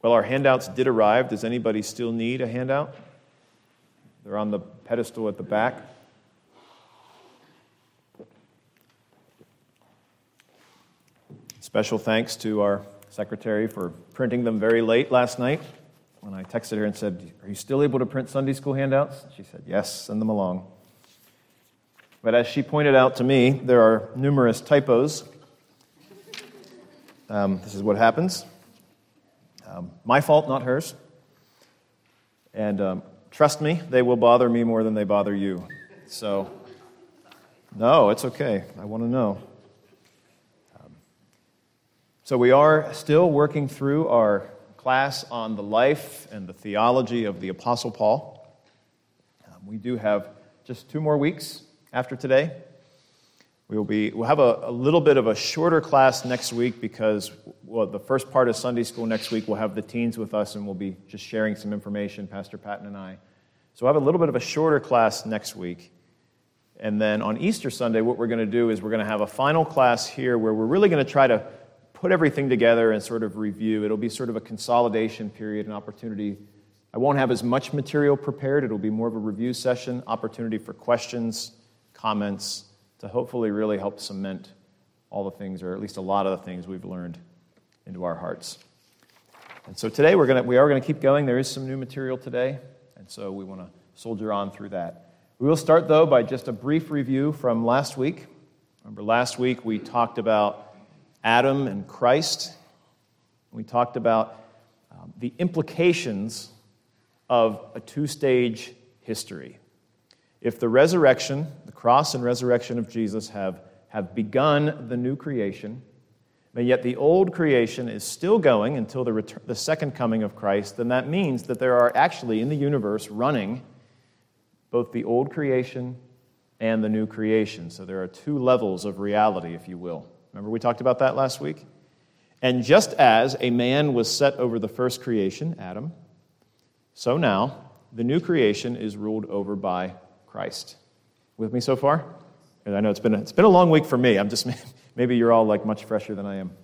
Well, our handouts did arrive. Does anybody still need a handout? They're on the pedestal at the back. Special thanks to our secretary for printing them very late last night. When I texted her and said, "Are you still able to print Sunday school handouts?" She said, "Yes, send them along." But as she pointed out to me, there are numerous typos. This is what happens. My fault, not hers. And trust me, they will bother me more than they bother you. So, no, it's okay. I want to know. So we are still working through our class on the life and the theology of the Apostle Paul. We do have just 2 more weeks after today. We'll have a little bit of a shorter class next week because, the first part of Sunday school next week we'll have the teens with us and we'll be just sharing some information, Pastor Patton and I. So we'll have a little bit of a shorter class next week. And then on Easter Sunday, what we're going to do is we're going to have a final class here where we're really going to try to put everything together and sort of review. It'll be sort of a consolidation period, an opportunity. I won't have as much material prepared. It'll be more of a review session, opportunity for questions, comments, to hopefully really help cement all the things, or at least a lot of the things we've learned into our hearts. And so today we are going to keep going. There is some new material today, and so we want to soldier on through that. We will start, though, by just a brief review from last week. Remember, last week we talked about Adam and Christ. We talked about the implications of a 2-stage history. If the resurrection, the cross and resurrection of Jesus have begun the new creation, but yet the old creation is still going until the second coming of Christ, then that means that there are actually in the universe running both the old creation and the new creation. So there are 2 levels of reality, if you will. Remember we talked about that last week? And just as a man was set over the first creation, Adam, so now the new creation is ruled over by Christ. With me so far? And I know it's been a long week for me. Maybe you're all like much fresher than I am.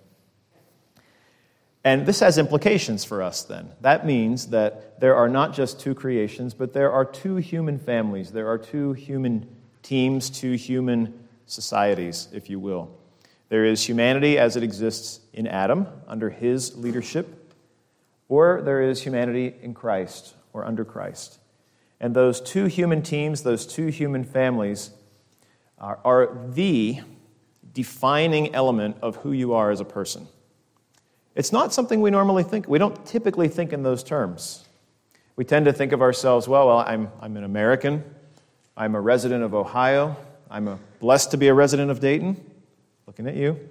And this has implications for us then. That means that there are not just 2 creations, but there are 2 human families. There are 2 human teams, 2 human societies, if you will. There is humanity as it exists in Adam, under his leadership, or there is humanity in Christ, or under Christ. And those 2 human teams, those 2 human families, are the defining element of who you are as a person. It's not something we normally think. We don't typically think in those terms. We tend to think of ourselves, I'm an American, I'm a resident of Ohio, I'm blessed to be a resident of Dayton. Looking at you.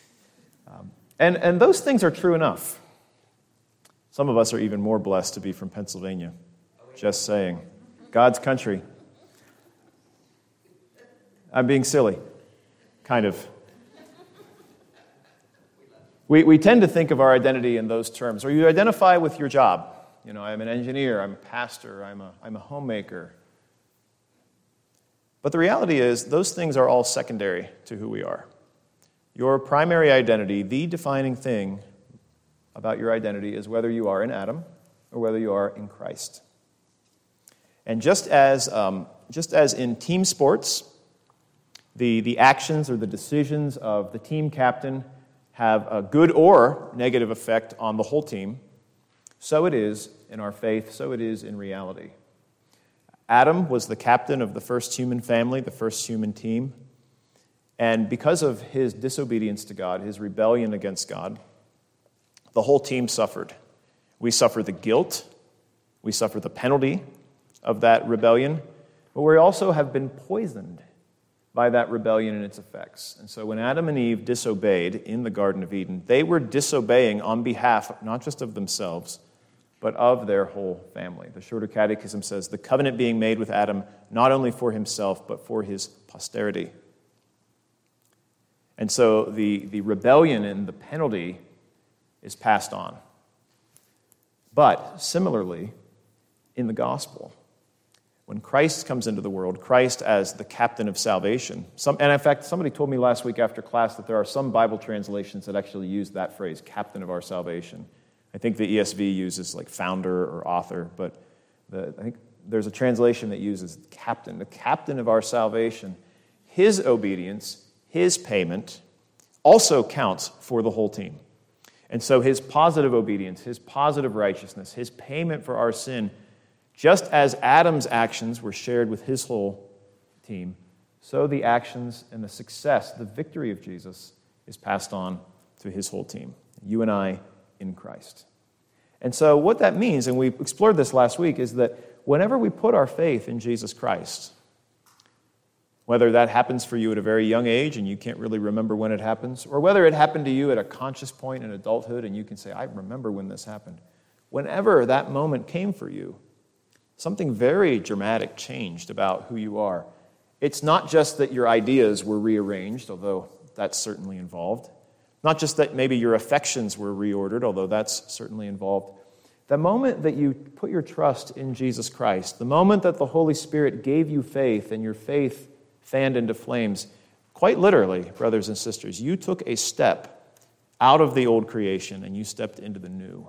And those things are true enough. Some of us are even more blessed to be from Pennsylvania. Just saying. God's country. I'm being silly. Kind of. We tend to think of our identity in those terms. Or you identify with your job. I'm an engineer, I'm a pastor, I'm a homemaker. But the reality is, those things are all secondary to who we are. Your primary identity, the defining thing about your identity, is whether you are in Adam or whether you are in Christ. And just as in team sports, the actions or the decisions of the team captain have a good or negative effect on the whole team, so it is in our faith, so it is in reality. Adam was the captain of the first human family, the first human team. And because of his disobedience to God, his rebellion against God, the whole team suffered. We suffer the guilt, we suffer the penalty of that rebellion, but we also have been poisoned by that rebellion and its effects. And so when Adam and Eve disobeyed in the Garden of Eden, they were disobeying on behalf not just of themselves, but of their whole family. The Shorter Catechism says, the covenant being made with Adam, not only for himself, but for his posterity. And so the rebellion and the penalty is passed on. But similarly, in the gospel, when Christ comes into the world, Christ as the captain of salvation, and in fact, somebody told me last week after class that there are some Bible translations that actually use that phrase, captain of our salvation. I think the ESV uses like founder or author, but I think there's a translation that uses captain. The captain of our salvation, his obedience, his payment also counts for the whole team. And so his positive obedience, his positive righteousness, his payment for our sin, just as Adam's actions were shared with his whole team, so the actions and the success, the victory of Jesus is passed on to his whole team, you and I in Christ. And so what that means, and we explored this last week, is that whenever we put our faith in Jesus Christ, whether that happens for you at a very young age and you can't really remember when it happens, or whether it happened to you at a conscious point in adulthood and you can say, I remember when this happened. Whenever that moment came for you, something very dramatic changed about who you are. It's not just that your ideas were rearranged, although that's certainly involved. Not just that maybe your affections were reordered, although that's certainly involved. The moment that you put your trust in Jesus Christ, the moment that the Holy Spirit gave you faith and your faith fanned into flames, quite literally, brothers and sisters, you took a step out of the old creation and you stepped into the new.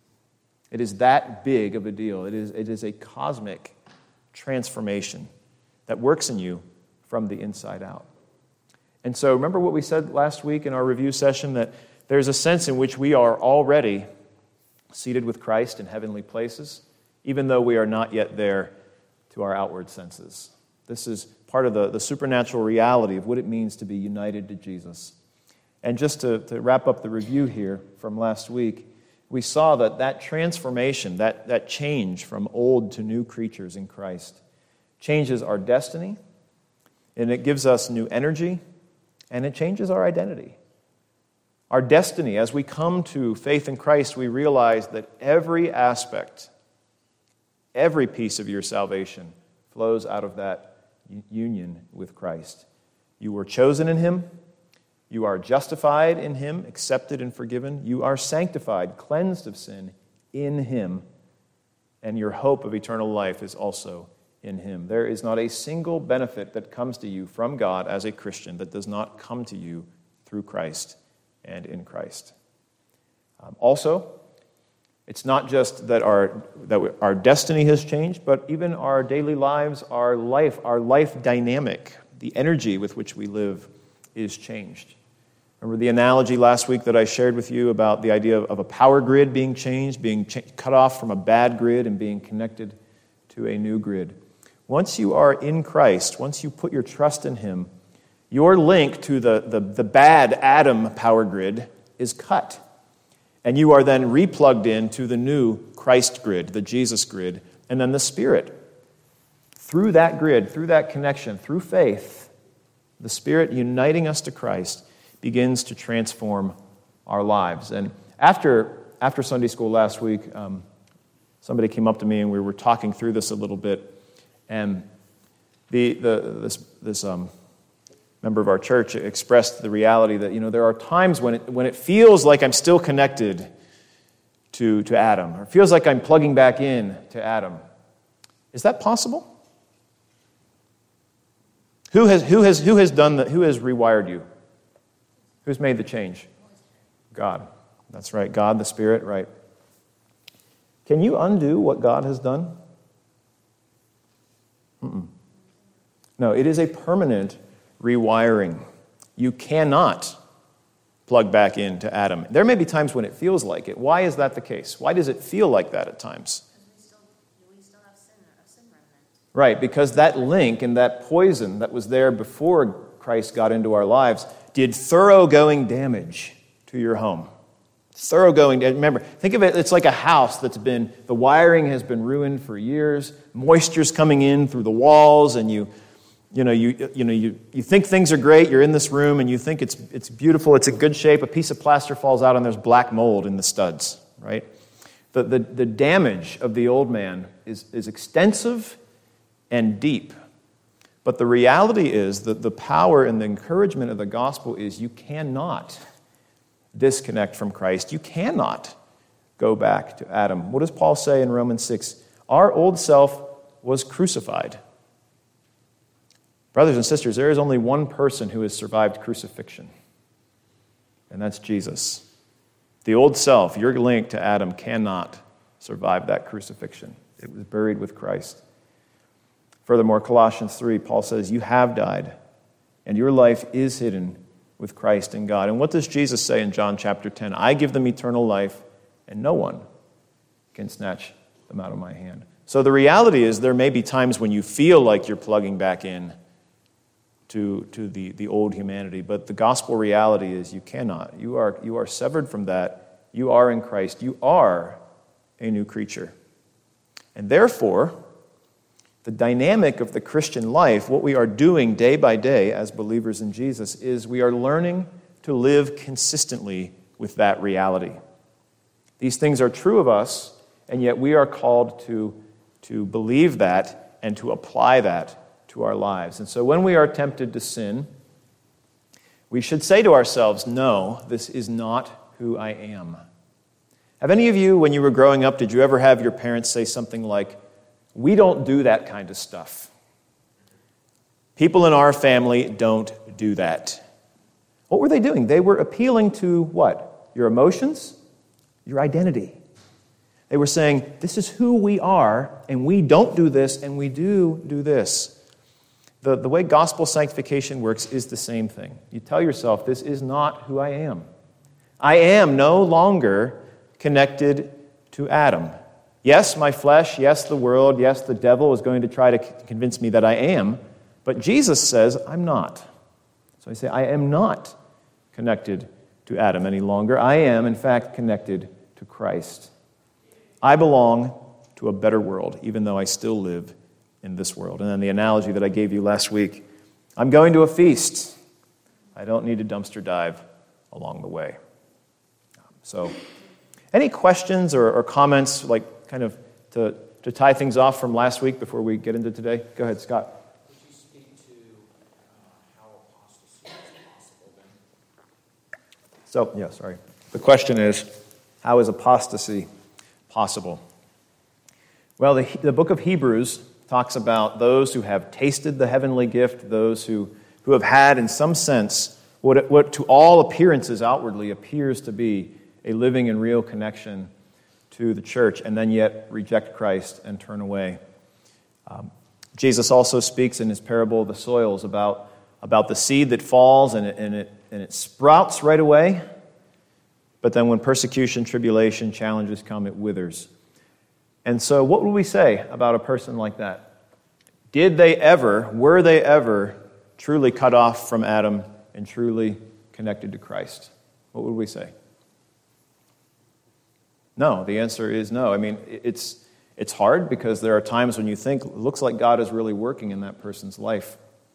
It is that big of a deal. It is a cosmic transformation that works in you from the inside out. And so remember what we said last week in our review session, that there's a sense in which we are already seated with Christ in heavenly places, even though we are not yet there to our outward senses. This is part of the supernatural reality of what it means to be united to Jesus. And just to wrap up the review here from last week, we saw that transformation, that change from old to new creatures in Christ, changes our destiny, and it gives us new energy, and it changes our identity. Our destiny, as we come to faith in Christ, we realize that every aspect, every piece of your salvation flows out of that union with Christ. You were chosen in Him. You are justified in Him, accepted and forgiven. You are sanctified, cleansed of sin in Him. And your hope of eternal life is also in Him. There is not a single benefit that comes to you from God as a Christian that does not come to you through Christ and in Christ. Also, it's not just that our destiny has changed, but even our daily lives, our life dynamic, the energy with which we live is changed. Remember the analogy last week that I shared with you about the idea of a power grid being changed, cut off from a bad grid and being connected to a new grid. Once you are in Christ, once you put your trust in Him, your link to the bad Adam power grid is cut. And you are then replugged into the new Christ grid, the Jesus grid, and then the Spirit. Through that grid, through that connection, through faith, the Spirit uniting us to Christ begins to transform our lives. And after Sunday school last week, somebody came up to me and we were talking through this a little bit. And this member of our church expressed the reality that, there are times when it feels like I'm still connected to Adam, or it feels like I'm plugging back in to Adam. Is that possible? Who has done that? Who has rewired you? Who's made the change? God. That's right. God, the Spirit, right. Can you undo what God has done? No, it is a permanent rewiring. You cannot plug back into Adam. There may be times when it feels like it. Why is that the case? Why does it feel like that at times? We still have a sin remnant. Right, because that link and that poison that was there before Christ got into our lives did thoroughgoing damage to your home. Thoroughgoing, remember, think of it, it's like a house the wiring has been ruined for years, moisture's coming in through the walls, and you think things are great, you're in this room, and you think it's beautiful, it's in good shape, a piece of plaster falls out, and there's black mold in the studs, right? The damage of the old man is extensive and deep. But the reality is that the power and the encouragement of the gospel is you cannot disconnect from Christ. You cannot go back to Adam. What does Paul say in Romans 6? Our old self was crucified. Brothers and sisters, there is only one person who has survived crucifixion, and that's Jesus. The old self, your link to Adam, cannot survive that crucifixion. It was buried with Christ. Furthermore, Colossians 3, Paul says, you have died, and your life is hidden with Christ in God. And what does Jesus say in John chapter 10? I give them eternal life, and no one can snatch them out of my hand. So the reality is there may be times when you feel like you're plugging back in to the old humanity, but the gospel reality is you cannot. You are severed from that. You are in Christ. You are a new creature. And therefore, the dynamic of the Christian life, what we are doing day by day as believers in Jesus, is we are learning to live consistently with that reality. These things are true of us, and yet we are called to believe that and to apply that to our lives. And so when we are tempted to sin, we should say to ourselves, no, this is not who I am. Have any of you, when you were growing up, did you ever have your parents say something like, we don't do that kind of stuff. People in our family don't do that. What were they doing? They were appealing to what? Your emotions? Your identity. They were saying, this is who we are, and we don't do this, and we do this. The way gospel sanctification works is the same thing. You tell yourself, this is not who I am. I am no longer connected to Adam. Yes, my flesh, yes, the world, yes, the devil is going to try to convince me that I am, but Jesus says I'm not. So I say, I am not connected to Adam any longer. I am, in fact, connected to Christ. I belong to a better world, even though I still live in this world. And then the analogy that I gave you last week, I'm going to a feast. I don't need to dumpster dive along the way. So, any questions or comments, like kind of to tie things off from last week before we get into today? Go ahead, Scott. Could you speak to how apostasy is possible then? The question is, how is apostasy possible? Well, the book of Hebrews talks about those who have tasted the heavenly gift, those who have had, in some sense, what to all appearances outwardly appears to be a living and real connection to the church, and then yet reject Christ and turn away. Jesus also speaks in his parable of the soils about the seed that falls and it sprouts right away, but then when persecution, tribulation, challenges come, it withers. And so what would we say about a person like that? Were they ever truly cut off from Adam and truly connected to Christ? What would we say? No, the answer is no. I mean, it's hard because there are times when you think, it looks like God is really working in that person's life.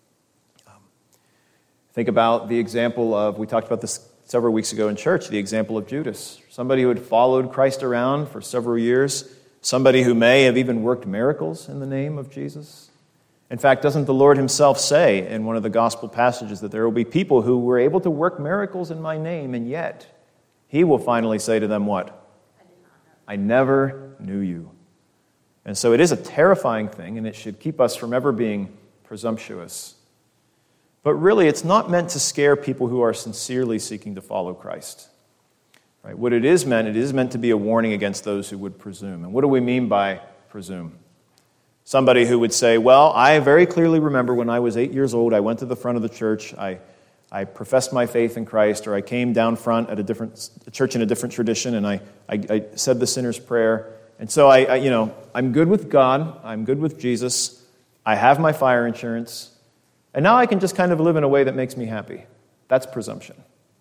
Think about the example of, we talked about this several weeks ago in church, the example of Judas. Somebody who had followed Christ around for several years, somebody who may have even worked miracles in the name of Jesus. In fact, doesn't the Lord himself say in one of the gospel passages that there will be people who were able to work miracles in my name, and yet he will finally say to them what? I never knew you. And so it is a terrifying thing, and it should keep us from ever being presumptuous. But really, it's not meant to scare people who are sincerely seeking to follow Christ. Right? What it is meant to be a warning against those who would presume. And what do we mean by presume? Somebody who would say, well, I very clearly remember when I was 8 years old, I went to the front of the church, I professed my faith in Christ, or I came down front at a church in a different tradition, and I said the sinner's prayer. And so I'm good with God, I'm good with Jesus, I have my fire insurance, and now I can just kind of live in a way that makes me happy. That's presumption.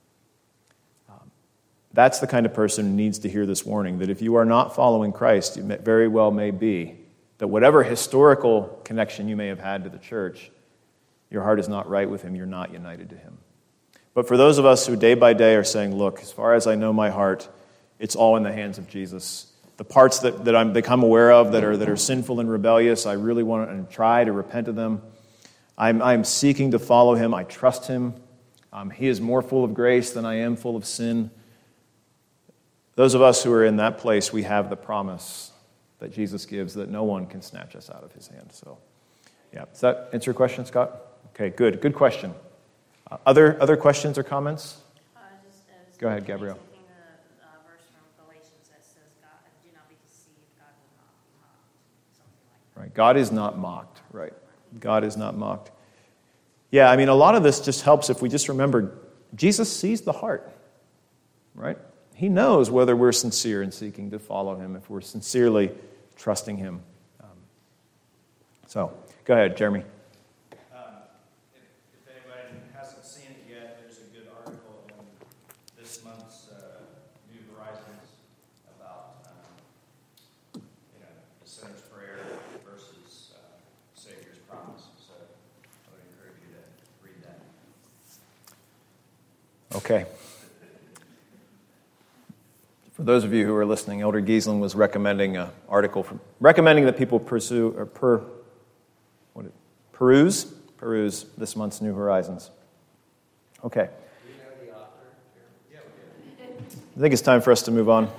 That's the kind of person who needs to hear this warning, that if you are not following Christ, it very well may be that whatever historical connection you may have had to the church, your heart is not right with him, you're not united to him. But for those of us who day by day are saying, look, as far as I know my heart, it's all in the hands of Jesus. The parts that I'm become aware of that are sinful and rebellious, I really want to try to repent of them. I'm seeking to follow him. I trust him. He is more full of grace than I am full of sin. Those of us who are in that place, we have the promise that Jesus gives that no one can snatch us out of his hand. So, yeah. Does that answer your question, Scott? Okay, good. Good question. Other questions or comments? Go ahead, Gabrielle. Thinking God is not mocked, right? God is not mocked. Yeah, I mean, a lot of this just helps if we just remember Jesus sees the heart, right? He knows whether we're sincere in seeking to follow him, if we're sincerely trusting him. So, go ahead, Jeremy. If anybody hasn't seen it yet, there's a good article in this month's New Horizons about the sinner's prayer versus Savior's promise. So I would encourage you to read that. Okay. For those of you who are listening, Elder Giesling was recommending an article recommending that people peruse this month's New Horizons. Okay. Do you know the author? Yeah, we do. I think it's time for us to move on.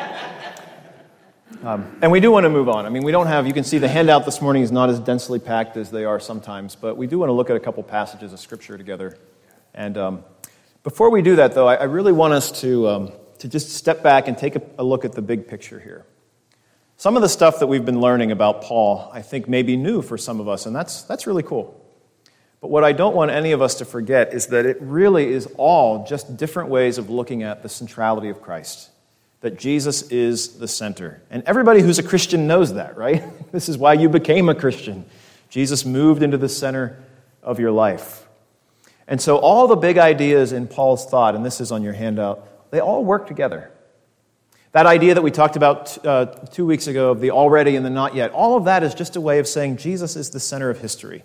And we do want to move on. I mean, we don't have, you can see the handout this morning is not as densely packed as they are sometimes, but we do want to look at a couple passages of Scripture together. And before we do that, though, I really want us to just step back and take a look at the big picture here. Some of the stuff that we've been learning about Paul, I think, may be new for some of us, and that's really cool. But what I don't want any of us to forget is that it really is all just different ways of looking at the centrality of Christ, that Jesus is the center. And everybody who's a Christian knows that, right? This is why you became a Christian. Jesus moved into the center of your life. And so all the big ideas in Paul's thought, and this is on your handout, they all work together. That idea that we talked about 2 weeks ago of the already and the not yet, all of that is just a way of saying Jesus is the center of history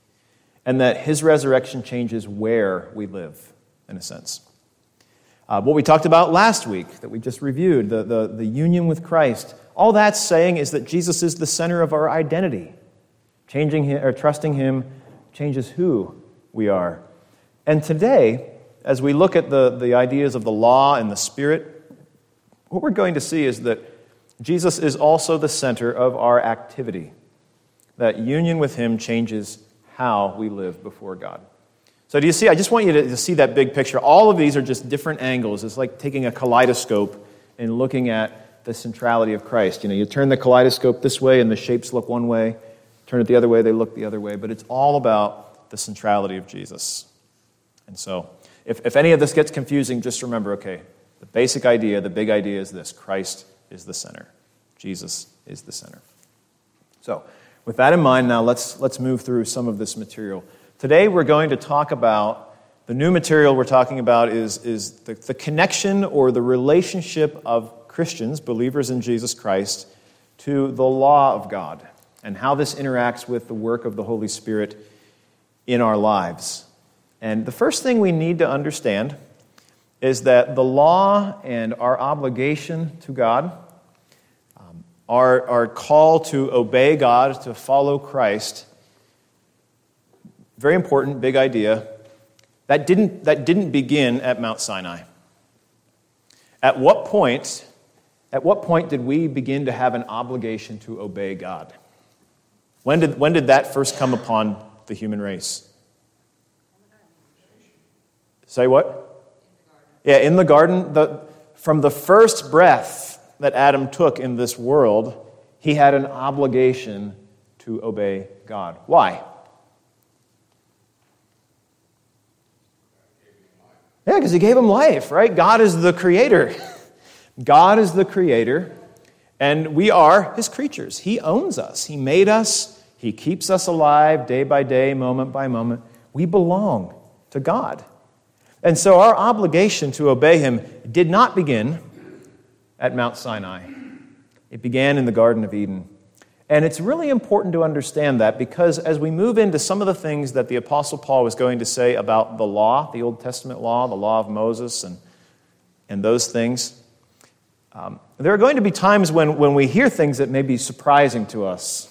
and that his resurrection changes where we live, in a sense. What we talked about last week that we just reviewed, the union with Christ, all that's saying is that Jesus is the center of our identity. Changing him, or trusting him changes who we are. And today, as we look at the ideas of the law and the Spirit, what we're going to see is that Jesus is also the center of our activity. That union with him changes how we live before God. So do you see? I just want you to see that big picture. All of these are just different angles. It's like taking a kaleidoscope and looking at the centrality of Christ. You turn the kaleidoscope this way and the shapes look one way. Turn it the other way, they look the other way. But it's all about the centrality of Jesus. And so if any of this gets confusing, just remember, okay, the basic idea, the big idea is this: Christ is the center. Jesus is the center. So, with that in mind, now let's move through some of this material. Today we're going to talk about, the new material we're talking about is the connection or the relationship of Christians, believers in Jesus Christ, to the law of God, and how this interacts with the work of the Holy Spirit in our lives. And the first thing we need to understand is that the law and our obligation to God, our call to obey God, to follow Christ, very important, big idea, that didn't begin at Mount Sinai. At what point did we begin to have an obligation to obey God? When did that first come upon the human race? Say what? Yeah, in the garden, from the first breath that Adam took in this world, he had an obligation to obey God. Why? Yeah, because he gave him life, right? God is the creator. God is the creator, and we are his creatures. He owns us. He made us. He keeps us alive day by day, moment by moment. We belong to God. And so our obligation to obey him did not begin at Mount Sinai. It began in the Garden of Eden. And it's really important to understand that, because as we move into some of the things that the Apostle Paul was going to say about the law, the Old Testament law, the law of Moses, and those things, there are going to be times when we hear things that may be surprising to us.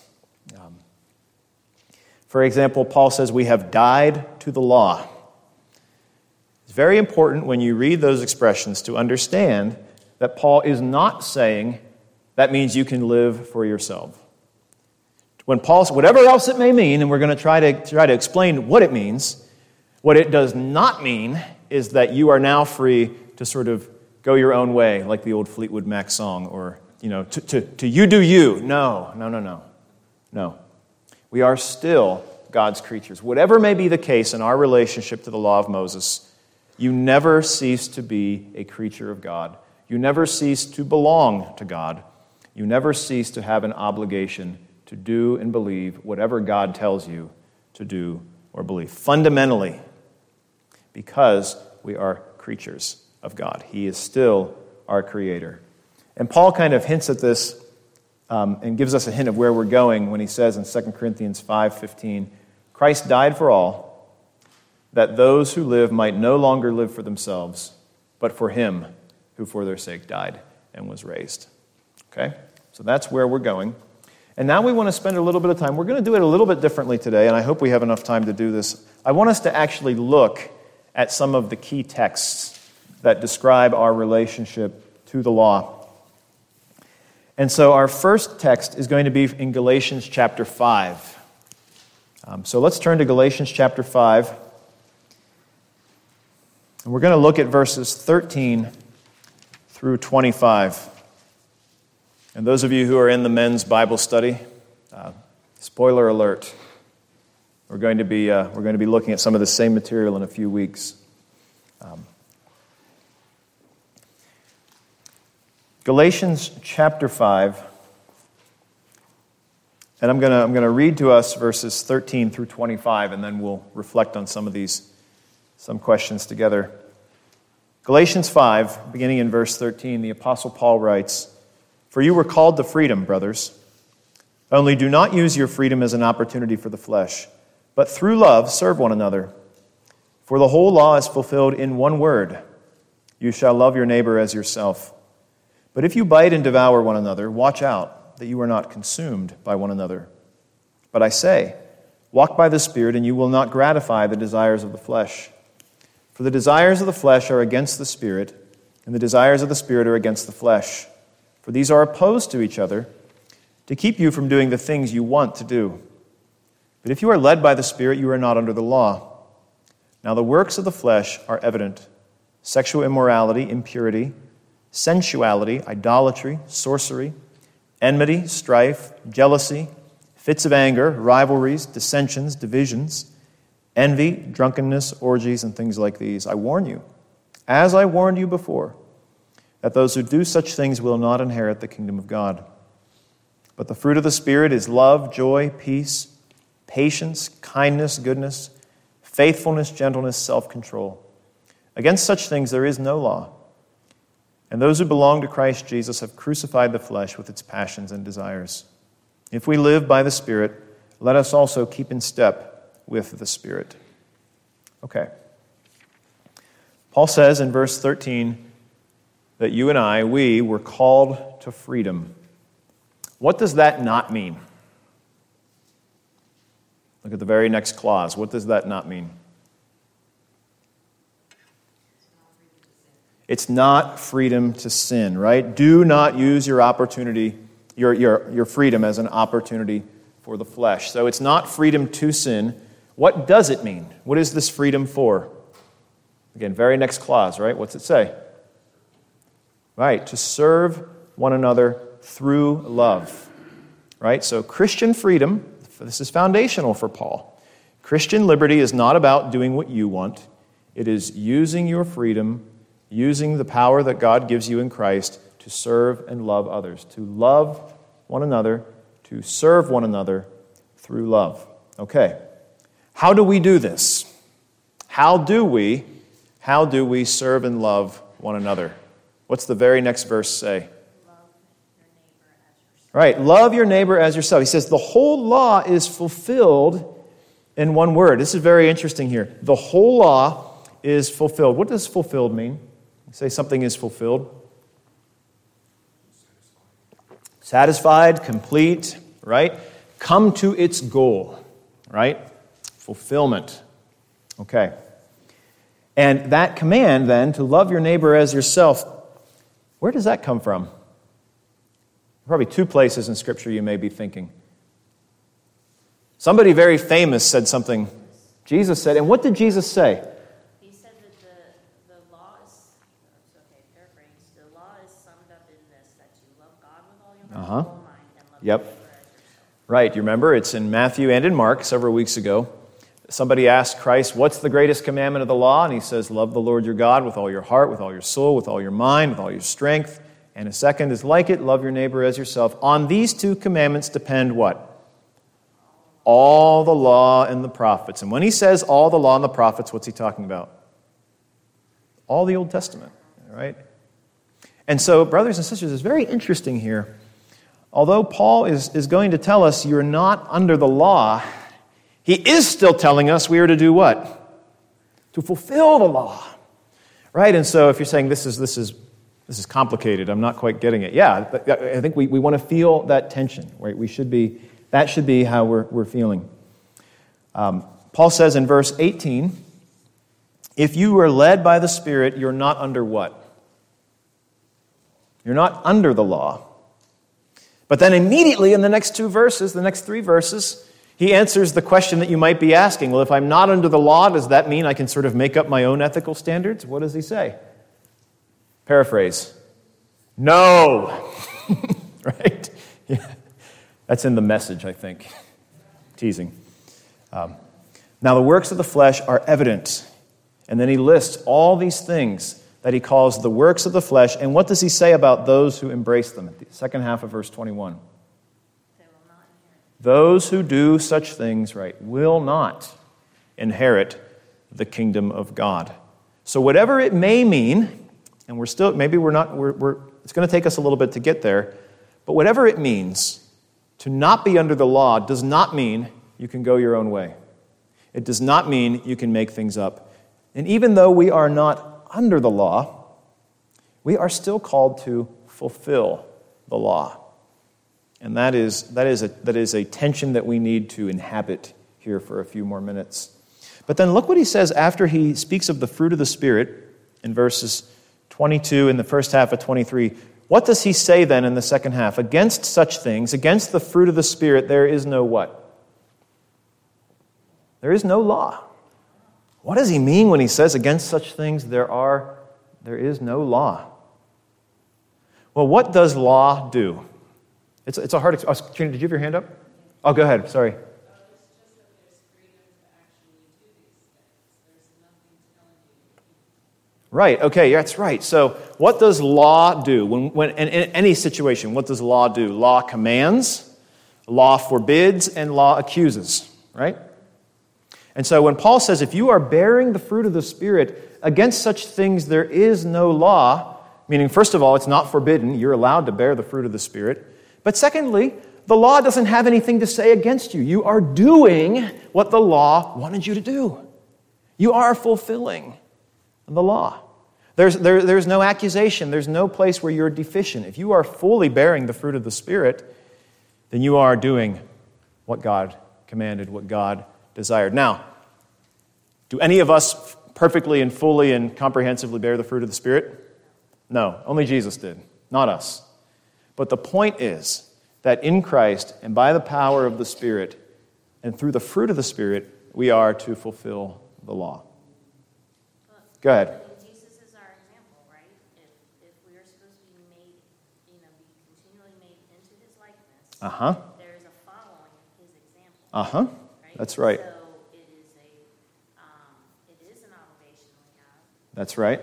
For example, Paul says we have died to the law. It's very important when you read those expressions to understand that Paul is not saying that means you can live for yourself. When Paul says, whatever else it may mean, and we're going to try to explain what it means, what it does not mean is that you are now free to sort of go your own way, like the old Fleetwood Mac song, or, to you do you. No. No. We are still God's creatures. Whatever may be the case in our relationship to the law of Moses, you never cease to be a creature of God. You never cease to belong to God. You never cease to have an obligation to do and believe whatever God tells you to do or believe. Fundamentally, because we are creatures of God. He is still our Creator. And Paul kind of hints at this and gives us a hint of where we're going when he says in 2 Corinthians 5:15, Christ died for all, that those who live might no longer live for themselves, but for him who for their sake died and was raised. Okay? So that's where we're going. And now we want to spend a little bit of time. We're going to do it a little bit differently today, and I hope we have enough time to do this. I want us to actually look at some of the key texts that describe our relationship to the law. And so our first text is going to be in Galatians chapter 5. So let's turn to Galatians chapter 5. And we're going to look at verses 13 through 25. And those of you who are in the men's Bible study, spoiler alert, we're going to be looking at some of the same material in a few weeks. Galatians chapter 5, and I'm going to read to us verses 13 through 25, and then we'll reflect on some questions together. Galatians 5, beginning in verse 13, the Apostle Paul writes, "For you were called to freedom, brothers. Only do not use your freedom as an opportunity for the flesh, but through love serve one another. For the whole law is fulfilled in one word, you shall love your neighbor as yourself. But if you bite and devour one another, watch out that you are not consumed by one another. But I say, walk by the Spirit, and you will not gratify the desires of the flesh. For the desires of the flesh are against the Spirit, and the desires of the Spirit are against the flesh. For these are opposed to each other, to keep you from doing the things you want to do. But if you are led by the Spirit, you are not under the law. Now the works of the flesh are evident: sexual immorality, impurity, sensuality, idolatry, sorcery, enmity, strife, jealousy, fits of anger, rivalries, dissensions, divisions, envy, drunkenness, orgies, and things like these. I warn you, as I warned you before, that those who do such things will not inherit the kingdom of God. But the fruit of the Spirit is love, joy, peace, patience, kindness, goodness, faithfulness, gentleness, self-control. Against such things there is no law. And those who belong to Christ Jesus have crucified the flesh with its passions and desires. If we live by the Spirit, let us also keep in step with the Spirit." Okay. Paul says in verse 13 that you and I, we were called to freedom. What does that not mean? Look at the very next clause. What does that not mean? It's not freedom to sin, right? Do not use your opportunity, your freedom as an opportunity for the flesh. So it's not freedom to sin. What does it mean? What is this freedom for? Again, very next clause, right? What's it say? Right, to serve one another through love, right? So Christian freedom, this is foundational for Paul. Christian liberty is not about doing what you want. It is using your freedom, using the power that God gives you in Christ to serve and love others, to love one another, to serve one another through love. Okay, how do we do this? How do we serve and love one another? What's the very next verse say? Right, love your neighbor as yourself. He says the whole law is fulfilled in one word. This is very interesting here. The whole law is fulfilled. What does fulfilled mean? Say something is fulfilled. Satisfied, complete, right? Come to its goal, right? Fulfillment. Okay. And that command then to love your neighbor as yourself, where does that come from? Probably two places in Scripture you may be thinking. Somebody very famous said something. Jesus said, and what did Jesus say? He said that the law is, paraphrase, the law is summed up in this, that you love God with all your heart, soul, mind, and love your neighbor as yourself. Right, you remember? It's in Matthew and in Mark several weeks ago. Somebody asked Christ, what's the greatest commandment of the law? And he says, love the Lord your God with all your heart, with all your soul, with all your mind, with all your strength. And a second is like it, love your neighbor as yourself. On these two commandments depend what? All the law and the prophets. And when he says all the law and the prophets, what's he talking about? All the Old Testament, right? And so, brothers and sisters, it's very interesting here. Although Paul is going to tell us you're not under the law, he is still telling us we are to do what? To fulfill the law, right? And so if you're saying this is complicated, I'm not quite getting it. Yeah, I think we want to feel that tension, right? That should be how we're feeling. Paul says in verse 18, if you are led by the Spirit, you're not under what? You're not under the law. But then immediately in the next three verses, he answers the question that you might be asking. Well, if I'm not under the law, does that mean I can sort of make up my own ethical standards? What does he say? Paraphrase. No. Right? Yeah. That's in the Message, I think. Teasing. Now the works of the flesh are evident. And then he lists all these things that he calls the works of the flesh. And what does he say about those who embrace them? At the second half of verse 21. Those who do such things, right, will not inherit the kingdom of God. So whatever it may mean, and it's going to take us a little bit to get there, but whatever it means, to not be under the law does not mean you can go your own way. It does not mean you can make things up. And even though we are not under the law, we are still called to fulfill the law. And that is a tension that we need to inhabit here for a few more minutes. But then look what he says after he speaks of the fruit of the Spirit in verses 22 and the first half of 23. What does he say then in the second half? Against such things, against the fruit of the Spirit, there is no what? There is no law. What does he mean when he says against such things there is no law? Well, what does law do? It's a hard... Trina, did you have your hand up? Oh, go ahead. Sorry. It's just that there's freedom to actually do these things. There's nothing telling you. Right. Okay, that's right. So what does law do? When in any situation, what does law do? Law commands, law forbids, and law accuses. Right? And so when Paul says, if you are bearing the fruit of the Spirit, against such things there is no law, meaning, first of all, it's not forbidden. You're allowed to bear the fruit of the Spirit. But secondly, the law doesn't have anything to say against you. You are doing what the law wanted you to do. You are fulfilling the law. There's no accusation. There's no place where you're deficient. If you are fully bearing the fruit of the Spirit, then you are doing what God commanded, what God desired. Now, do any of us perfectly and fully and comprehensively bear the fruit of the Spirit? No, only Jesus did, not us. But the point is that in Christ and by the power of the Spirit and through the fruit of the Spirit, we are to fulfill the law. Go ahead. Jesus is our example, right? If we are supposed to be made, be continually made into his likeness, there is a following his example. Right? That's right. So it is an obligation we have. That's right.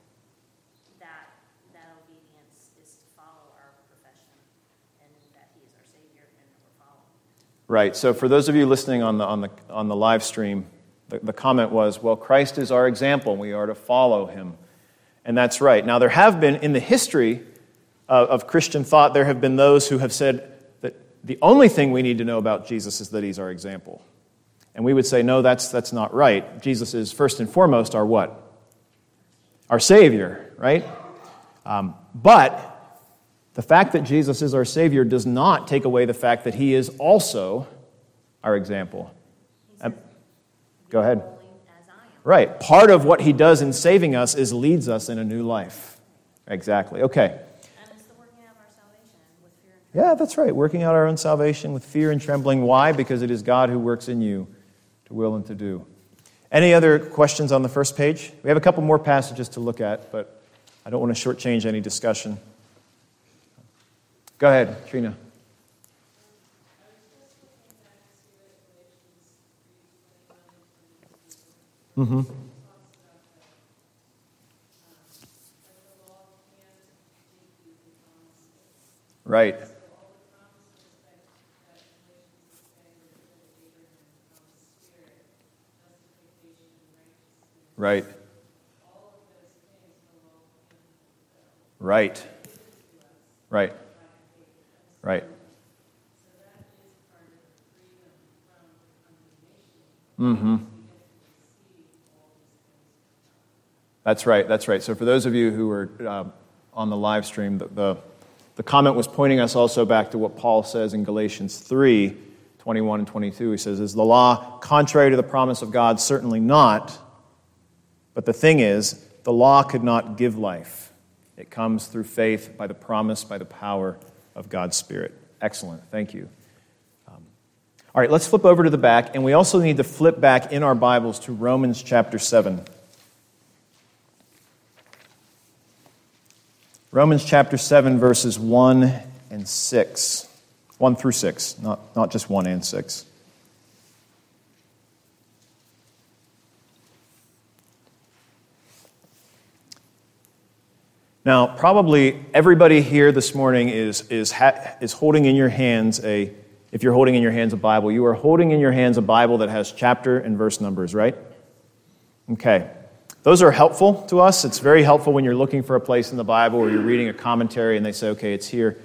That obedience is to follow our profession, and that he is our Savior, and that we're following. Right. So for those of you listening on the live stream, the comment was, well, Christ is our example, and we are to follow him. And that's right. Now, there have been, in the history of Christian thought, there have been those who have said that the only thing we need to know about Jesus is that he's our example. And we would say, no, that's not right. Jesus is first and foremost our what? Our Savior, right? But the fact that Jesus is our Savior does not take away the fact that he is also our example. Go ahead. As I am. Right. Part of what he does in saving us is leads us in a new life. Exactly. Okay. And it's the working out of our salvation with fear and trembling. Yeah, that's right. Working out our own salvation with fear and trembling. Why? Because it is God who works in you to will and to do. Any other questions on the first page? We have a couple more passages to look at, but I don't want to shortchange any discussion. Go ahead, Trina. I was just Mm-hmm. Right. Right. Right. Right. Right. Mm-hmm. That's right. That's right. So for those of you who were on the live stream, the comment was pointing us also back to what Paul says in Galatians 3:21 and 22. He says, "Is the law contrary to the promise of God? Certainly not. But the thing is, the law could not give life. It comes through faith, by the promise, by the power of God's Spirit." Excellent. Thank you. All right, let's flip over to the back, and we also need to flip back in our Bibles to Romans chapter 7. Romans chapter 7, verses 1 and 6. 1 through 6, not just 1 and 6. Now, probably everybody here this morning is holding in your hands if you're holding in your hands a Bible, you are holding in your hands a Bible that has chapter and verse numbers, right? Okay. Those are helpful to us. It's very helpful when you're looking for a place in the Bible or you're reading a commentary and they say, okay, it's here.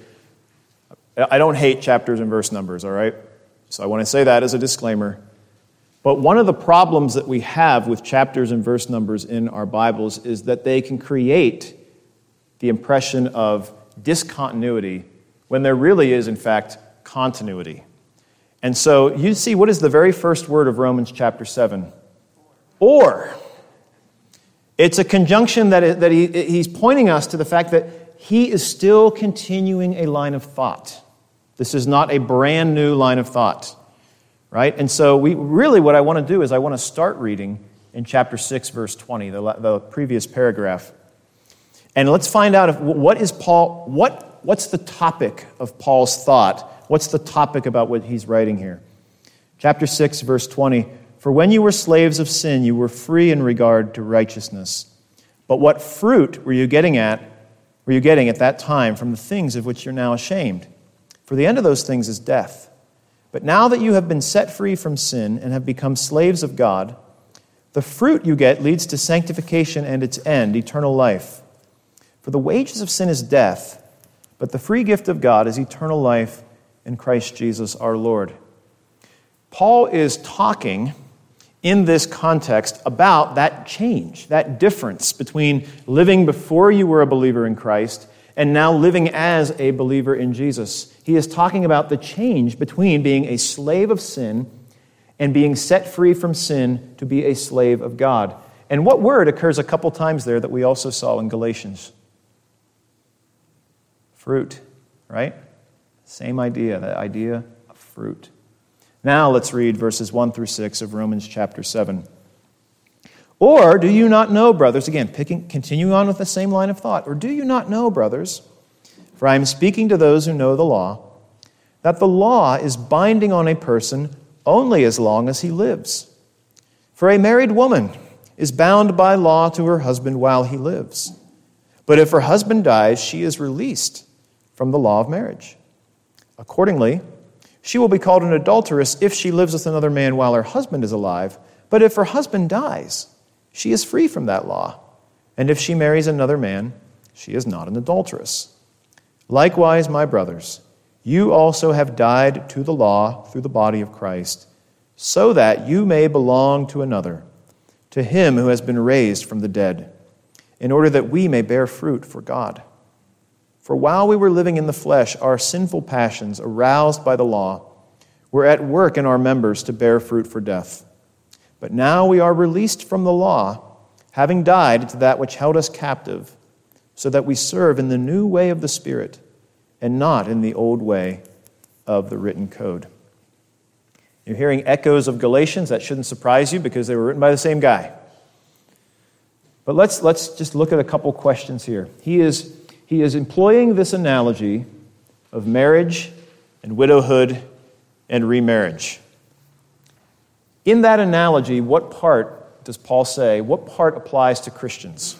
I don't hate chapters and verse numbers, all right? So I want to say that as a disclaimer. But one of the problems that we have with chapters and verse numbers in our Bibles is that they can create the impression of discontinuity when there really is, in fact, continuity. And so you see, what is the very first word of Romans chapter 7? Or. It's a conjunction that he's pointing us to the fact that he is still continuing a line of thought. This is not a brand new line of thought, right? And so what I want to do is I want to start reading in chapter 6, verse 20, the previous paragraph. And let's find out what's the topic of Paul's thought? What's the topic about what he's writing here? Chapter 6, verse 20. "For when you were slaves of sin, you were free in regard to righteousness. But what fruit were you getting at that time from the things of which you're now ashamed? For the end of those things is death. But now that you have been set free from sin and have become slaves of God, the fruit you get leads to sanctification and its end, eternal life. For the wages of sin is death, but the free gift of God is eternal life in Christ Jesus our Lord." Paul is talking in this context about that change, that difference between living before you were a believer in Christ and now living as a believer in Jesus. He is talking about the change between being a slave of sin and being set free from sin to be a slave of God. And what word occurs a couple times there that we also saw in Galatians? Fruit, right? Same idea, that idea of fruit. Now let's read verses 1 through 6 of Romans chapter 7. "Or do you not know, brothers," again, continuing on with the same line of thought, "or do you not know, brothers, for I am speaking to those who know the law, that the law is binding on a person only as long as he lives. For a married woman is bound by law to her husband while he lives. But if her husband dies, she is released from the law of marriage. Accordingly, she will be called an adulteress if she lives with another man while her husband is alive. But if her husband dies, she is free from that law. And if she marries another man, she is not an adulteress. Likewise, my brothers, you also have died to the law through the body of Christ, so that you may belong to another, to him who has been raised from the dead, in order that we may bear fruit for God. For while we were living in the flesh, our sinful passions, aroused by the law, were at work in our members to bear fruit for death. But now we are released from the law, having died to that which held us captive, so that we serve in the new way of the Spirit, and not in the old way of the written code." You're hearing echoes of Galatians. That shouldn't surprise you because they were written by the same guy. But let's just look at a couple questions here. He is employing this analogy of marriage and widowhood and remarriage. In that analogy, what part does Paul say, what part applies to Christians?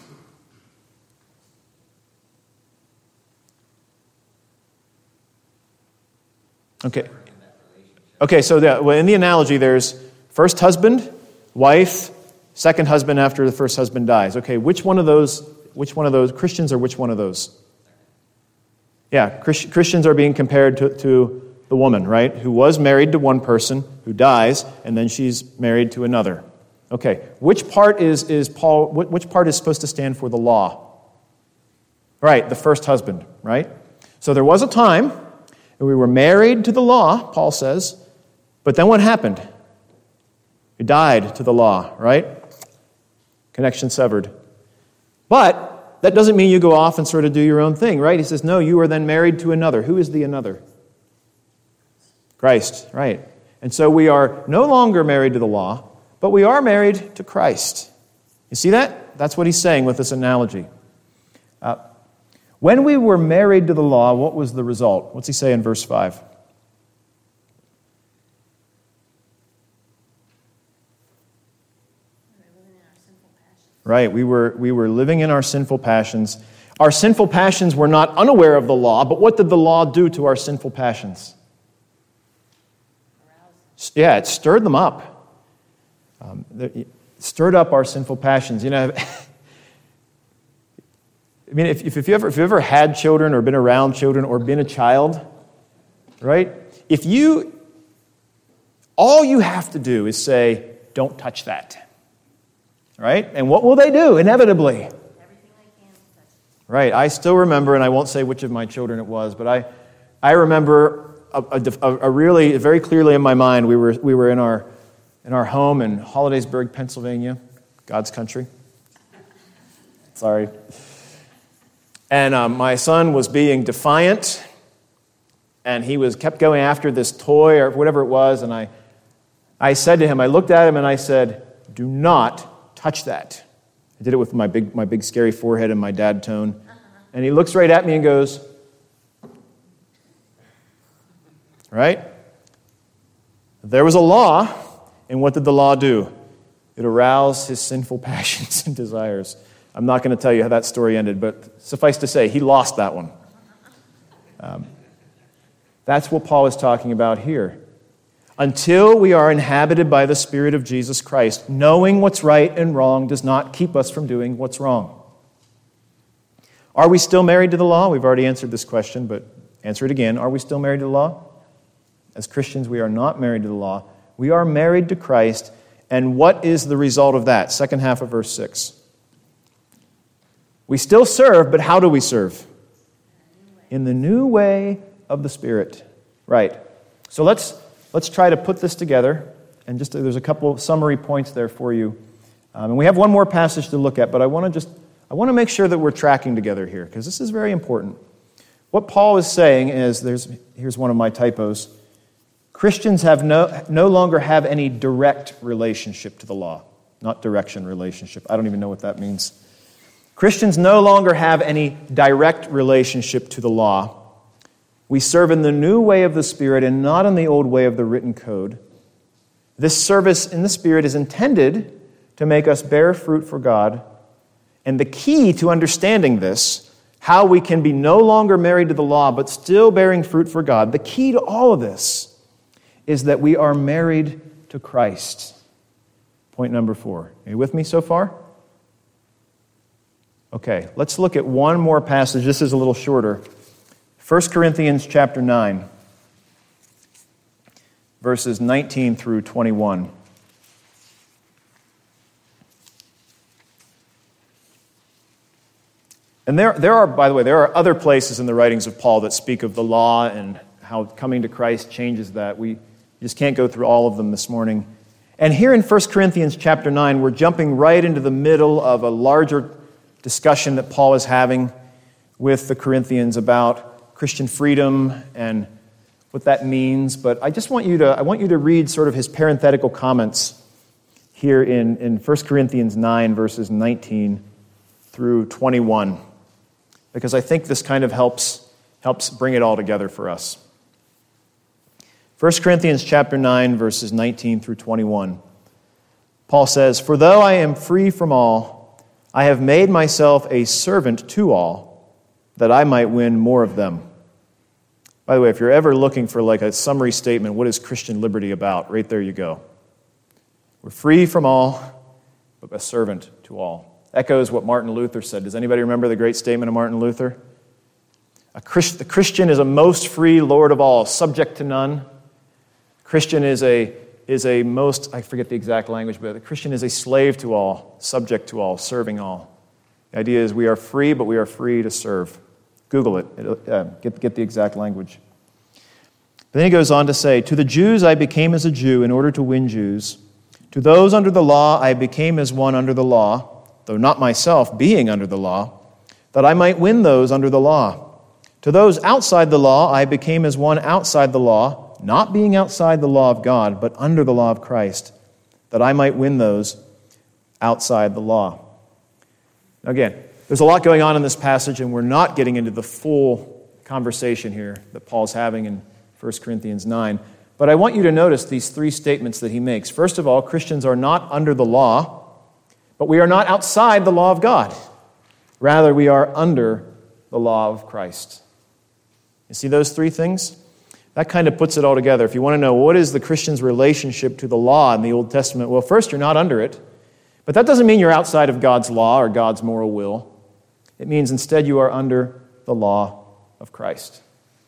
Okay, so in the analogy, there's first husband, wife, second husband after the first husband dies. Okay, which one of those, Christians, or which one of those? Yeah, Christians are being compared to the woman, right, who was married to one person, who dies, and then she's married to another. Okay, which part is supposed to stand for the law? Right, the first husband, right? So there was a time when we were married to the law, Paul says, but then what happened? We died to the law, right? Connection severed. But that doesn't mean you go off and sort of do your own thing, right? He says, no, you are then married to another. Who is the another? Christ, right. And so we are no longer married to the law, but we are married to Christ. You see that? That's what he's saying with this analogy. When we were married to the law, what was the result? What's he say in verse 5? Right, we were living in our sinful passions. Our sinful passions were not unaware of the law, but what did the law do to our sinful passions? Yeah, it stirred them up. It stirred up our sinful passions. You know, I mean, if you've ever had children or been around children or been a child, right? All you have to do is say, don't touch that. Right? And what will they do, inevitably? Everything they can to touch it. Right. I still remember, and I won't say which of my children it was, but I remember a really, very clearly in my mind, we were in our home in Hollidaysburg, Pennsylvania, God's country. Sorry. And my son was being defiant, and he kept going after this toy or whatever it was, and I said to him, I looked at him and I said, do not touch that. I did it with my big scary forehead and my dad tone. And he looks right at me and goes, right? There was a law, and what did the law do? It aroused his sinful passions and desires. I'm not going to tell you how that story ended, but suffice to say, he lost that one. That's what Paul is talking about here. Until we are inhabited by the Spirit of Jesus Christ, knowing what's right and wrong does not keep us from doing what's wrong. Are we still married to the law? We've already answered this question, but answer it again. Are we still married to the law? As Christians, we are not married to the law. We are married to Christ, and what is the result of that? Second half of verse 6. We still serve, but how do we serve? In the new way of the Spirit. Right. So let's try to put this together, and there's a couple of summary points there for you. And we have one more passage to look at, but I want to make sure that we're tracking together here, because this is very important. What Paul is saying is, here's one of my typos, Christians have no longer have any direct relationship to the law. Not direction relationship. I don't even know what that means. Christians no longer have any direct relationship to the law. We serve in the new way of the Spirit and not in the old way of the written code. This service in the Spirit is intended to make us bear fruit for God. And the key to understanding this, how we can be no longer married to the law but still bearing fruit for God, the key to all of this is that we are married to Christ. Point number 4. Are you with me so far? Okay, let's look at one more passage. This is a little shorter. 1 Corinthians chapter 9, verses 19 through 21. And there are other places in the writings of Paul that speak of the law and how coming to Christ changes that. We just can't go through all of them this morning. And here in 1 Corinthians chapter 9, we're jumping right into the middle of a larger discussion that Paul is having with the Corinthians about Christian freedom and what that means. But I want you to read sort of his parenthetical comments here in 1 Corinthians 9, verses 19 through 21, because I think this kind of helps bring it all together for us. 1 Corinthians chapter 9, verses 19 through 21. Paul says, "For though I am free from all, I have made myself a servant to all, that I might win more of them." By the way, if you're ever looking for like a summary statement, what is Christian liberty about? Right there you go. We're free from all, but a servant to all. Echoes what Martin Luther said. Does anybody remember the great statement of Martin Luther? The Christian is a most free Lord of all, subject to none. Christian is a most, I forget the exact language, but the Christian is a slave to all, subject to all, serving all. The idea is we are free, but we are free to serve. Google it. Get the exact language. But then he goes on to say, "To the Jews I became as a Jew in order to win Jews. To those under the law I became as one under the law, though not myself being under the law, that I might win those under the law. To those outside the law I became as one outside the law, not being outside the law of God, but under the law of Christ, that I might win those outside the law." Again, there's a lot going on in this passage, and we're not getting into the full conversation here that Paul's having in 1 Corinthians 9. But I want you to notice these three statements that he makes. First of all, Christians are not under the law, but we are not outside the law of God. Rather, we are under the law of Christ. You see those three things? That kind of puts it all together. If you want to know what is the Christian's relationship to the law in the Old Testament, well, first, you're not under it. But that doesn't mean you're outside of God's law or God's moral will. It means instead you are under the law of Christ.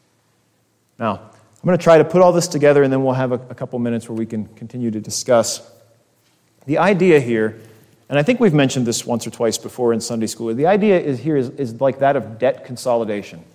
Now, I'm going to try to put all this together, and then we'll have a couple minutes where we can continue to discuss. The idea here, and I think we've mentioned this once or twice before in Sunday school, the idea is like that of debt consolidation.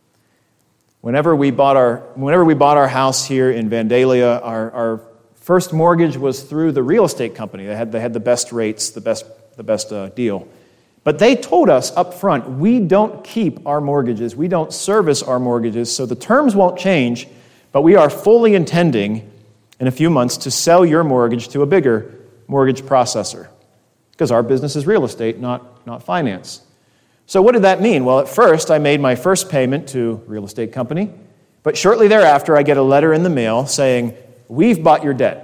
Whenever we bought our house here in Vandalia, our first mortgage was through the real estate company. They had the best rates, the best deal. But they told us up front, we don't keep our mortgages, we don't service our mortgages, so the terms won't change, but we are fully intending in a few months to sell your mortgage to a bigger mortgage processor, because our business is real estate, not finance. So what did that mean? Well, at first, I made my first payment to a real estate company, but shortly thereafter, I get a letter in the mail saying, "We've bought your debt."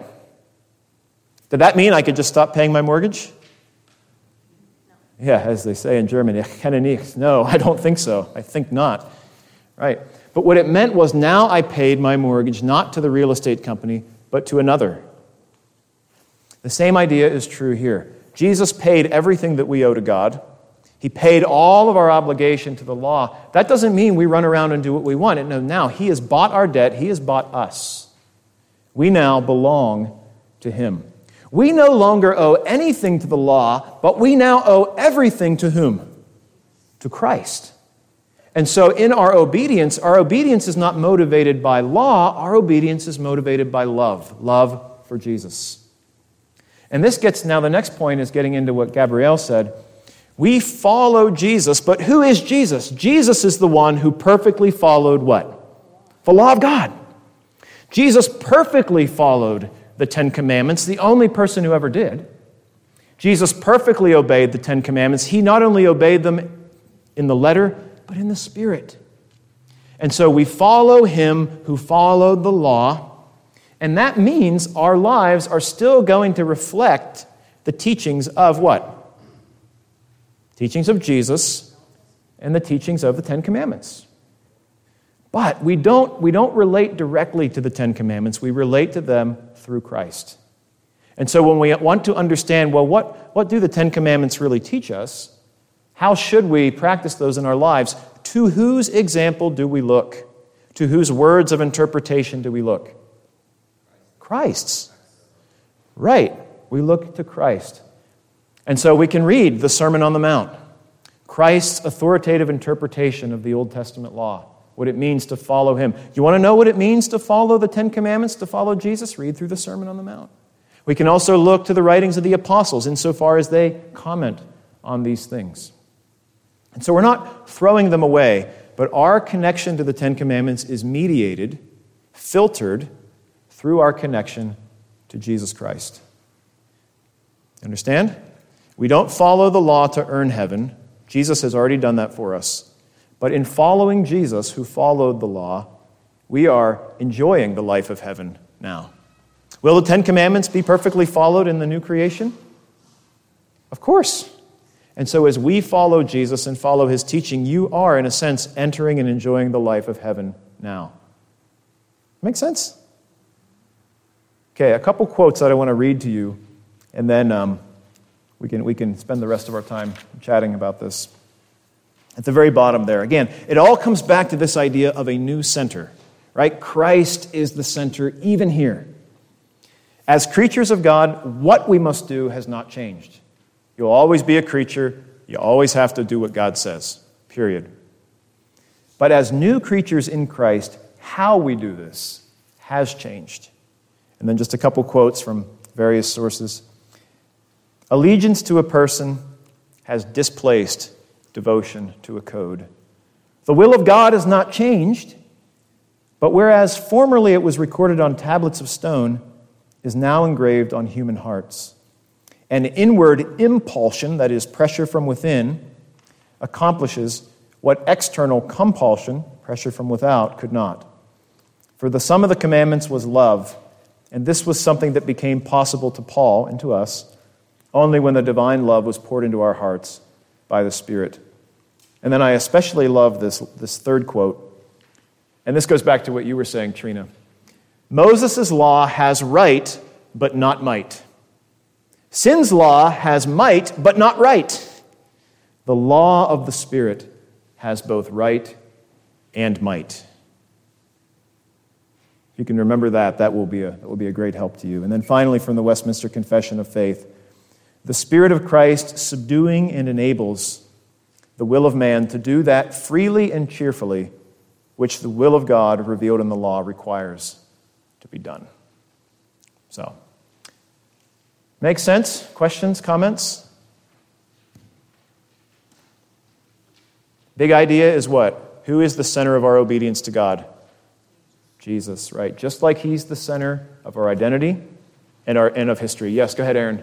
Did that mean I could just stop paying my mortgage? Yeah, as they say in German, ich kenne nichts. No, I don't think so. I think not. Right. But what it meant was now I paid my mortgage not to the real estate company, but to another. The same idea is true here. Jesus paid everything that we owe to God. He paid all of our obligation to the law. That doesn't mean we run around and do what we want. No, now He has bought our debt. He has bought us. We now belong to Him. We no longer owe anything to the law, but we now owe everything to whom? To Christ. And so in our obedience is not motivated by law. Our obedience is motivated by love for Jesus. And this gets, now the next point is getting into what Gabrielle said. We follow Jesus, but who is Jesus? Jesus is the one who perfectly followed what? The law of God. Jesus perfectly followed the Ten Commandments, the only person who ever did. Jesus perfectly obeyed the Ten Commandments. He not only obeyed them in the letter, but in the spirit. And so we follow Him who followed the law, and that means our lives are still going to reflect the teachings of what? Teachings of Jesus and the teachings of the Ten Commandments. But we don't relate directly to the Ten Commandments. We relate to them through Christ. And so when we want to understand, well, what do the Ten Commandments really teach us? How should we practice those in our lives? To whose example do we look? To whose words of interpretation do we look? Christ's. Right. We look to Christ. And so we can read the Sermon on the Mount, Christ's authoritative interpretation of the Old Testament law, what it means to follow Him. You want to know what it means to follow the Ten Commandments, to follow Jesus? Read through the Sermon on the Mount. We can also look to the writings of the apostles insofar as they comment on these things. And so we're not throwing them away, but our connection to the Ten Commandments is mediated, filtered through our connection to Jesus Christ. Understand? We don't follow the law to earn heaven. Jesus has already done that for us. But in following Jesus, who followed the law, we are enjoying the life of heaven now. Will the Ten Commandments be perfectly followed in the new creation? Of course. And so as we follow Jesus and follow his teaching, you are, in a sense, entering and enjoying the life of heaven now. Make sense? Okay, a couple quotes that I want to read to you, and then we can spend the rest of our time chatting about this. At the very bottom there, again, it all comes back to this idea of a new center, right? Christ is the center even here. As creatures of God, what we must do has not changed. You'll always be a creature. You always have to do what God says, period. But as new creatures in Christ, how we do this has changed. And then just a couple quotes from various sources. Allegiance to a person has displaced devotion to a code. The will of God has not changed, but whereas formerly it was recorded on tablets of stone, is now engraved on human hearts. An inward impulsion, that is, pressure from within, accomplishes what external compulsion, pressure from without, could not. For the sum of the commandments was love, and this was something that became possible to Paul and to us only when the divine love was poured into our hearts by the Spirit. And then I especially love this third quote, and this goes back to what you were saying, Trina. Moses' law has right, but not might. Sin's law has might, but not right. The law of the Spirit has both right and might. If you can remember that will be a great help to you. And then finally, from the Westminster Confession of Faith, the Spirit of Christ subduing and enables the will of man to do that freely and cheerfully, which the will of God revealed in the law requires to be done. So, make sense? Questions, comments? Big idea is what? Who is the center of our obedience to God? Jesus, right? Just like he's the center of our identity and of history. Yes, go ahead, Aaron.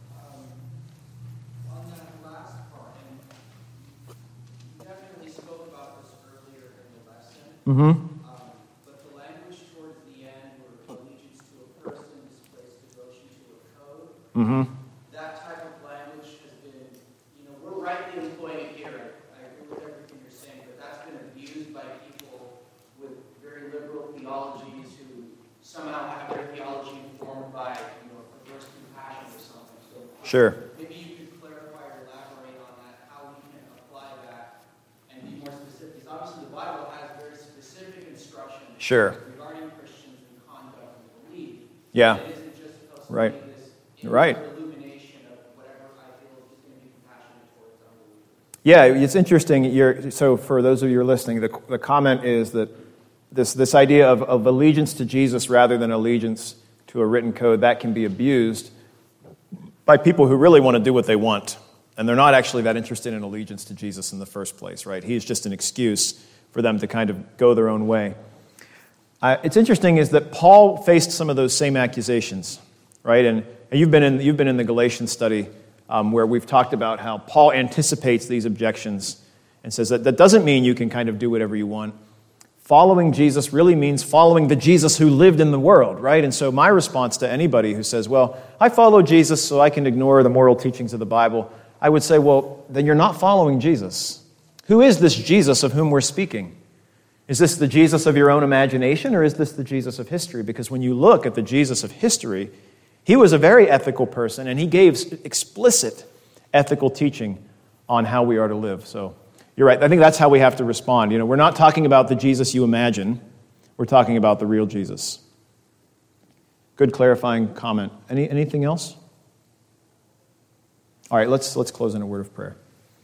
On that last part, and you definitely spoke about this earlier in the lesson. Mm-hmm. But the language towards the end, where allegiance to a person displays devotion to a code. Mm-hmm. That type of language has been, we're rightly employing it here. I agree with everything you're saying, but that's been abused by people with very liberal theologies who somehow have their theology informed by, perverse compassion or something. So Sure. maybe you could clarify or elaborate on that, how we can apply that and be more specific. Because obviously the Bible has very specific instruction Sure. regarding Christians and conduct and belief. Yeah. It isn't just supposed to Right. be this Right. illumination of whatever I feel is just going to be compassionate towards unbelievers. Yeah, it's interesting. So for those of you who are listening, the comment is that this idea of allegiance to Jesus rather than allegiance to a written code, that can be abused by people who really want to do what they want. And they're not actually that interested in allegiance to Jesus in the first place, right? He's just an excuse for them to kind of go their own way. It's interesting is that Paul faced some of those same accusations, right? And you've been in the Galatians study where we've talked about how Paul anticipates these objections and says that doesn't mean you can kind of do whatever you want. Following Jesus really means following the Jesus who lived in the world, right? And so my response to anybody who says, well, I follow Jesus so I can ignore the moral teachings of the Bible, I would say, well, then you're not following Jesus. Who is this Jesus of whom we're speaking? Is this the Jesus of your own imagination, or is this the Jesus of history? Because when you look at the Jesus of history, he was a very ethical person, and he gave explicit ethical teaching on how we are to live. So you're right. I think that's how we have to respond. We're not talking about the Jesus you imagine. We're talking about the real Jesus. Good clarifying comment. Anything else? All right, let's close in a word of prayer.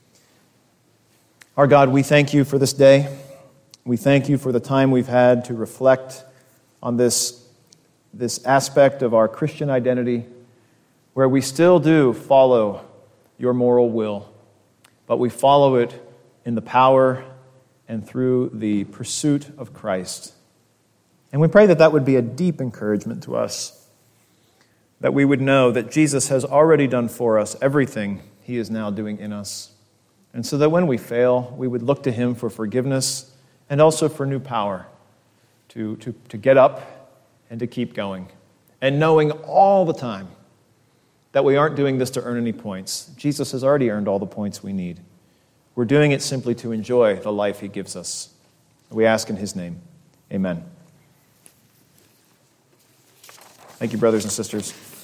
Our God, we thank you for this day. We thank you for the time we've had to reflect on this aspect of our Christian identity where we still do follow your moral will, but we follow it in the power and through the pursuit of Christ. And we pray that would be a deep encouragement to us, that we would know that Jesus has already done for us everything he is now doing in us. And so that when we fail, we would look to him for forgiveness and also for new power to get up and to keep going and knowing all the time that we aren't doing this to earn any points. Jesus has already earned all the points we need. We're doing it simply to enjoy the life he gives us. We ask in his name. Amen. Thank you, brothers and sisters.